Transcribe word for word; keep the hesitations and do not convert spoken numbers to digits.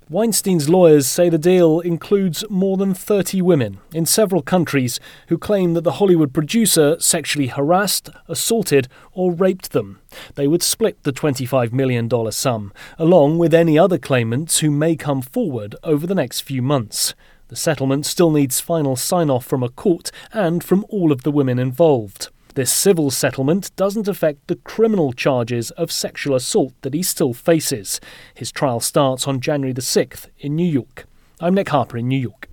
Weinstein's lawyers say the deal includes more than thirty women in several countries who claim that the Hollywood producer sexually harassed, assaulted or raped them. They would split the twenty-five million dollars sum, along with any other claimants who may come forward over the next few months. The settlement still needs final sign-off from a court and from all of the women involved. This civil settlement doesn't affect the criminal charges of sexual assault that he still faces. His trial starts on January the sixth in New York. I'm Nick Harper in New York.